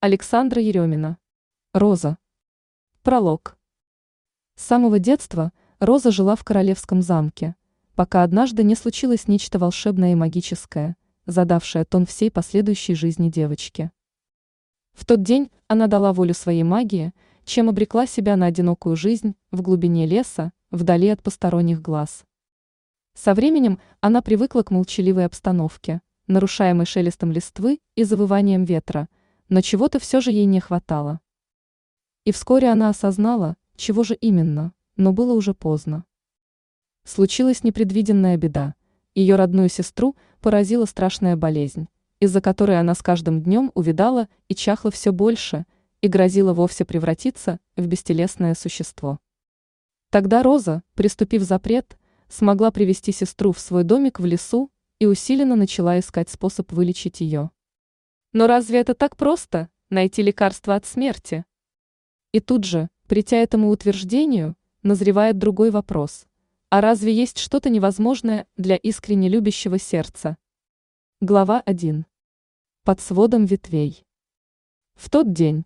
Александра Еремина. Роза. Пролог. С самого детства Роза жила в королевском замке, пока однажды не случилось нечто волшебное и магическое, задавшее тон всей последующей жизни девочки. В тот день она дала волю своей магии, чем обрекла себя на одинокую жизнь в глубине леса, вдали от посторонних глаз. Со временем она привыкла к молчаливой обстановке, нарушаемой шелестом листвы и завыванием ветра, но чего-то все же ей не хватало. И вскоре она осознала, чего же именно, но было уже поздно. Случилась непредвиденная беда. Ее родную сестру поразила страшная болезнь, из-за которой она с каждым днем увядала и чахла все больше, и грозила вовсе превратиться в бестелесное существо. Тогда Роза, приступив запрет, смогла привести сестру в свой домик в лесу и усиленно начала искать способ вылечить ее. Но разве это так просто – найти лекарство от смерти? И тут же, придя этому утверждению, назревает другой вопрос. А разве есть что-то невозможное для искренне любящего сердца? Глава 1. Под сводом ветвей. В тот день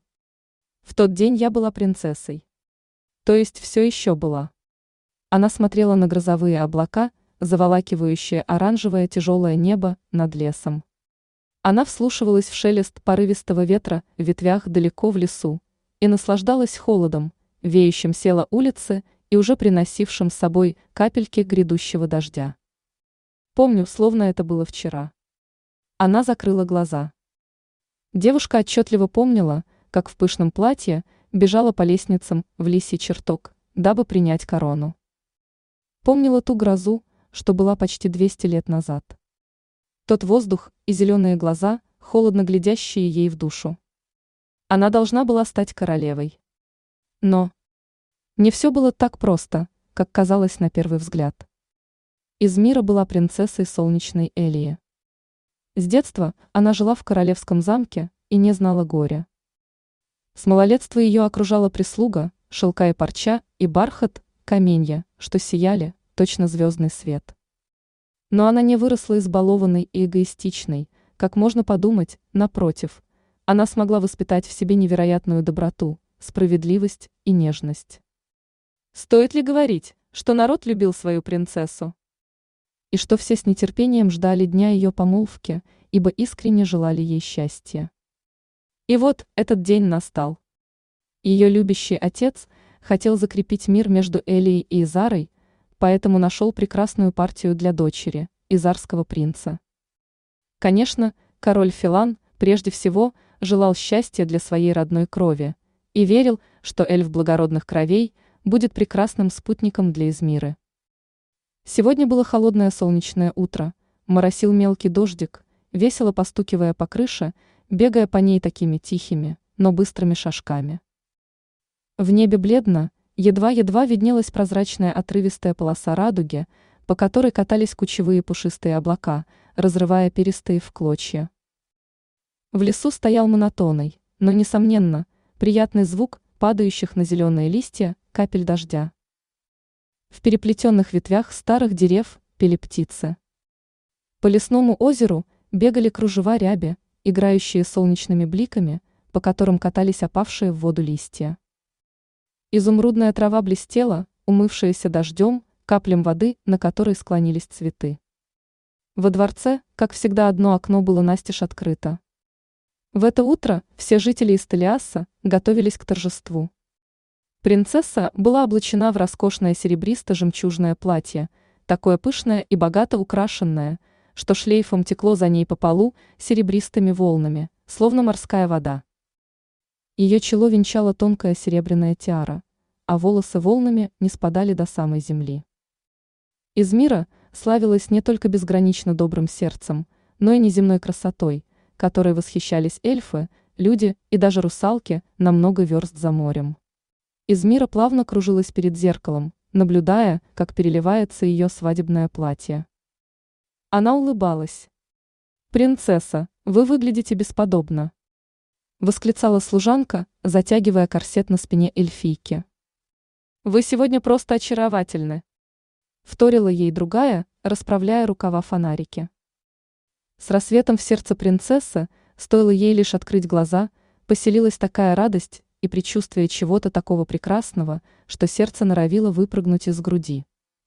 я была принцессой. То есть все еще была. Она смотрела на грозовые облака, заволакивающие оранжевое тяжелое небо над лесом. Она вслушивалась в шелест порывистого ветра в ветвях далеко в лесу и наслаждалась холодом, веющим села улицы и уже приносившим с собой капельки грядущего дождя. Помню, словно это было вчера. Она закрыла глаза. Девушка отчетливо помнила, как в пышном платье бежала по лестницам в лисий чертог, дабы принять корону. Помнила ту грозу, что была почти 200 лет назад. Тот воздух и зеленые глаза, холодно глядящие ей в душу. Она должна была стать королевой. Но не все было так просто, как казалось на первый взгляд. Измира была принцессой солнечной Элии. С детства она жила в королевском замке и не знала горя. С малолетства ее окружала прислуга, шелка и парча, и бархат, каменья, что сияли, точно звездный свет. Но она не выросла избалованной и эгоистичной, как можно подумать, напротив, она смогла воспитать в себе невероятную доброту, справедливость и нежность. Стоит ли говорить, что народ любил свою принцессу? И что все с нетерпением ждали дня ее помолвки, ибо искренне желали ей счастья. И вот этот день настал. Ее любящий отец хотел закрепить мир между Элией и Изарой, поэтому нашел прекрасную партию для дочери, изарского принца. Конечно, король Филан прежде всего желал счастья для своей родной крови и верил, что эльф благородных кровей будет прекрасным спутником для Измиры. Сегодня было холодное солнечное утро, моросил мелкий дождик, весело постукивая по крыше, бегая по ней такими тихими, но быстрыми шажками. В небе бледно, едва-едва виднелась прозрачная отрывистая полоса радуги, по которой катались кучевые пушистые облака, разрывая перистые в клочья. В лесу стоял монотонный, но, несомненно, приятный звук падающих на зеленые листья капель дождя. В переплетенных ветвях старых дерев пели птицы. По лесному озеру бегали кружева ряби, играющие солнечными бликами, по которым катались опавшие в воду листья. Изумрудная трава блестела, умывшаяся дождем, каплям воды, на которой склонились цветы. Во дворце, как всегда, одно окно было настежь открыто. В это утро все жители Истелиаса готовились к торжеству. Принцесса была облачена в роскошное серебристо-жемчужное платье, такое пышное и богато украшенное, что шлейфом текло за ней по полу серебристыми волнами, словно морская вода. Ее чело венчала тонкая серебряная тиара, а волосы волнами не спадали до самой земли. Измира славилась не только безгранично добрым сердцем, но и неземной красотой, которой восхищались эльфы, люди и даже русалки на много верст за морем. Измира плавно кружилась перед зеркалом, наблюдая, как переливается ее свадебное платье. Она улыбалась. «Принцесса, вы выглядите бесподобно», — восклицала служанка, затягивая корсет на спине эльфийки. «Вы сегодня просто очаровательны», — вторила ей другая, расправляя рукава фонарики. С рассветом в сердце принцессы, стоило ей лишь открыть глаза, Поселилась такая радость и предчувствие чего-то такого прекрасного, что сердце норовило выпрыгнуть из груди.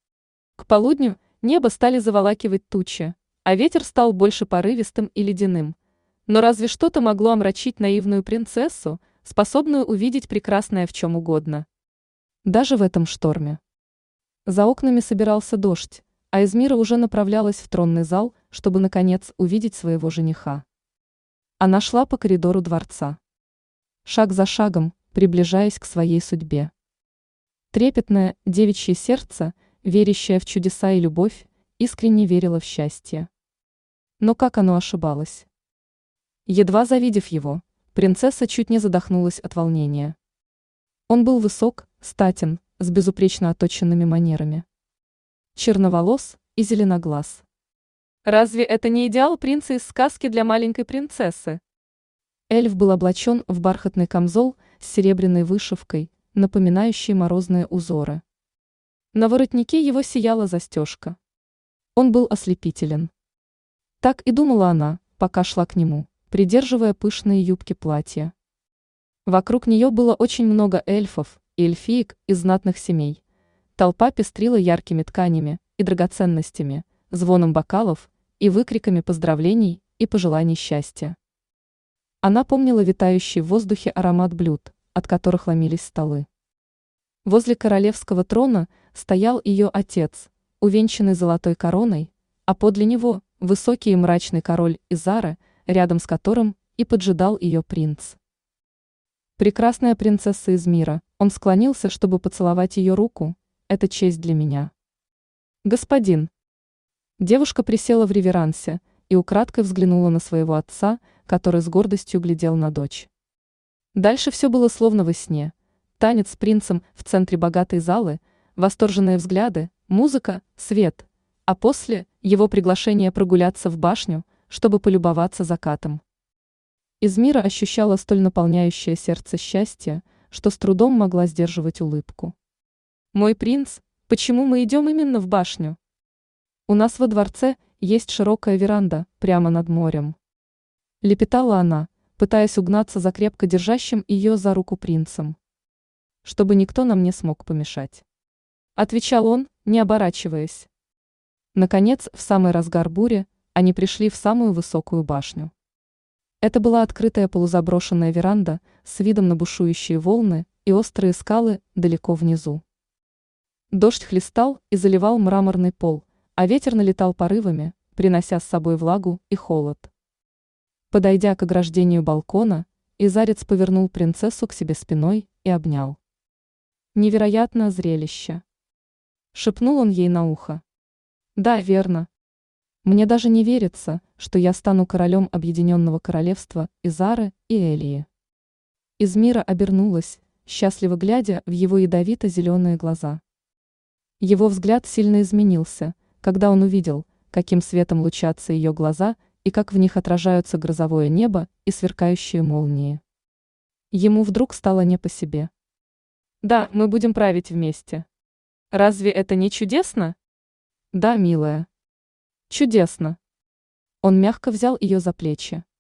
К полудню небо стали заволакивать тучи, а ветер стал больше порывистым и ледяным. Но разве что-то могло омрачить наивную принцессу, способную увидеть прекрасное в чем угодно? Даже в этом шторме. За окнами собирался дождь, а Эзмира уже направлялась в тронный зал, чтобы, наконец, увидеть своего жениха. Она шла по коридору дворца, шаг за шагом, приближаясь к своей судьбе. Трепетное девичье сердце, верящее в чудеса и любовь, искренне верило в счастье. Но как оно ошибалось? Едва завидев его, принцесса чуть не задохнулась от волнения. Он был высок, статен, с безупречно отточенными манерами. Черноволос и зеленоглаз. Разве это не идеал принца из сказки для маленькой принцессы? Эльф был облачен в бархатный камзол с серебряной вышивкой, напоминающей морозные узоры. На воротнике его сияла застежка. Он был ослепителен. Так и думала она, пока шла к нему, придерживая пышные юбки платья. Вокруг нее было очень много эльфов и эльфиек из знатных семей. Толпа пестрила яркими тканями и драгоценностями, звоном бокалов и выкриками поздравлений и пожеланий счастья. Она помнила витающий в воздухе аромат блюд, от которых ломились столы. Возле королевского трона стоял ее отец, увенчанный золотой короной, а подле него высокий и мрачный король Изара, рядом с которым и поджидал ее принц. Прекрасная принцесса из мира, он склонился, чтобы поцеловать ее руку. Это честь для меня. Господин. Девушка присела в реверансе и украдкой взглянула на своего отца, который с гордостью глядел на дочь. Дальше все было словно во сне. Танец с принцем в центре богатой залы, восторженные взгляды, музыка, свет, а после его приглашение прогуляться в башню, чтобы полюбоваться закатом. Измира ощущала столь наполняющее сердце счастье, что с трудом могла сдерживать улыбку. «Мой принц, почему мы идем именно в башню? У нас во дворце есть широкая веранда прямо над морем». Лепетала она, пытаясь угнаться за крепко держащим ее за руку принцем. «Чтобы никто нам не смог помешать», — отвечал он, не оборачиваясь. Наконец, в самый разгар бури, они пришли в самую высокую башню. Это была открытая полузаброшенная веранда с видом на бушующие волны и острые скалы далеко внизу. Дождь хлестал и заливал мраморный пол, а ветер налетал порывами, принося с собой влагу и холод. Подойдя к ограждению балкона, Изарец повернул принцессу к себе спиной и обнял. «Невероятное зрелище!» — шепнул он ей на ухо. «Да, верно. Мне даже не верится, что я стану королем Объединенного Королевства Изары и Элии». Измира обернулась, счастливо глядя в его ядовито-зеленые глаза. Его взгляд сильно изменился, когда он увидел, каким светом лучатся ее глаза и как в них отражаются грозовое небо и сверкающие молнии. Ему вдруг стало не по себе. «Да, мы будем править вместе. Разве это не чудесно?» «Да, милая. Чудесно». Он мягко взял ее за плечи.